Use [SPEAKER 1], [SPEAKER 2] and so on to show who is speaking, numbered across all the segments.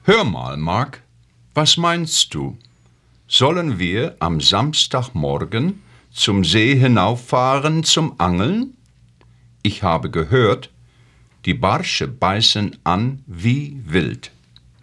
[SPEAKER 1] Hör mal, Mark, was meinst du? Sollen wir am Samstagmorgen zum See hinauffahren zum Angeln? Ich habe gehört, die Barsche beißen an wie wild.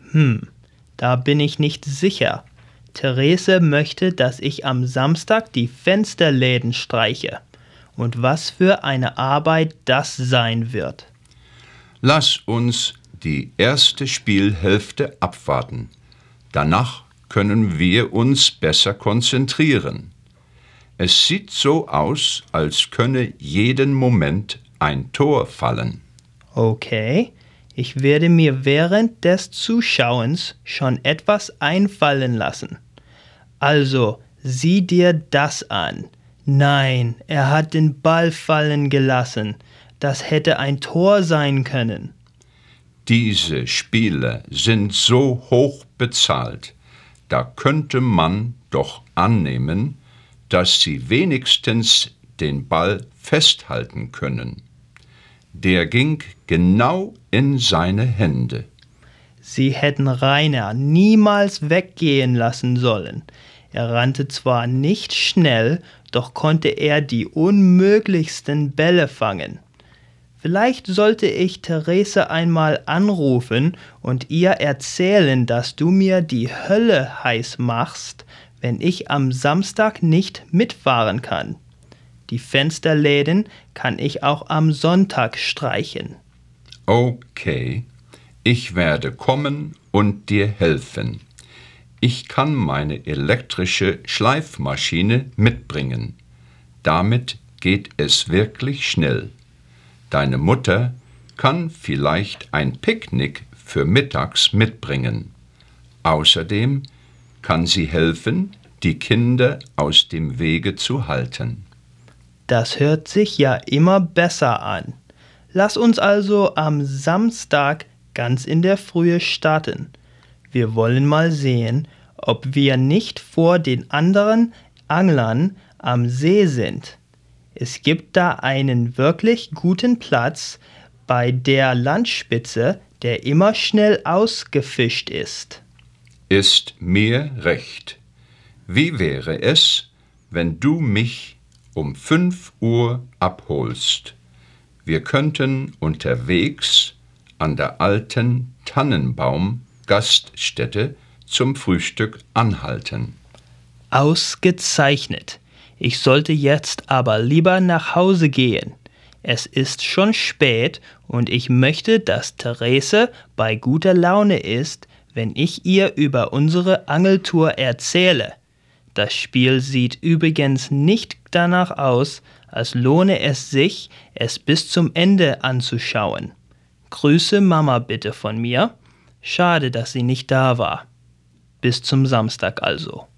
[SPEAKER 2] Da bin ich nicht sicher. Therese möchte, dass ich am Samstag die Fensterläden streiche. Und was für eine Arbeit das sein wird.
[SPEAKER 1] Lass uns die erste Spielhälfte abwarten. Danach können wir uns besser konzentrieren. Es sieht so aus, als könne jeden Moment ein Tor fallen.
[SPEAKER 2] Okay, ich werde mir während des Zuschauens schon etwas einfallen lassen. Also, sieh dir das an. Nein, er hat den Ball fallen gelassen. Das hätte ein Tor sein können.
[SPEAKER 1] Diese Spieler sind so hoch bezahlt, da könnte man doch annehmen, dass sie wenigstens den Ball festhalten können. Der ging genau in seine Hände.
[SPEAKER 2] Sie hätten Rainer niemals weggehen lassen sollen. Er rannte zwar nicht schnell, doch konnte er die unmöglichsten Bälle fangen. Vielleicht sollte ich Therese einmal anrufen und ihr erzählen, dass du mir die Hölle heiß machst, wenn ich am Samstag nicht mitfahren kann. Die Fensterläden kann ich auch am Sonntag streichen.
[SPEAKER 1] Okay, ich werde kommen und dir helfen. Ich kann meine elektrische Schleifmaschine mitbringen. Damit geht es wirklich schnell. Deine Mutter kann vielleicht ein Picknick für mittags mitbringen. Außerdem kann sie helfen, die Kinder aus dem Wege zu halten.
[SPEAKER 2] Das hört sich ja immer besser an. Lass uns also am Samstag ganz in der Frühe starten. Wir wollen mal sehen, ob wir nicht vor den anderen Anglern am See sind. Es gibt da einen wirklich guten Platz bei der Landspitze, der immer schnell ausgefischt ist.
[SPEAKER 1] Ist mir recht. Wie wäre es, wenn du mich um 5 Uhr abholst? Wir könnten unterwegs an der alten Tannenbaum-Gaststätte zum Frühstück anhalten.
[SPEAKER 2] Ausgezeichnet. Ich sollte jetzt aber lieber nach Hause gehen. Es ist schon spät und ich möchte, dass Therese bei guter Laune ist, wenn ich ihr über unsere Angeltour erzähle. Das Spiel sieht übrigens nicht danach aus, als lohne es sich, es bis zum Ende anzuschauen. Grüße Mama bitte von mir. Schade, dass sie nicht da war. Bis zum Samstag also.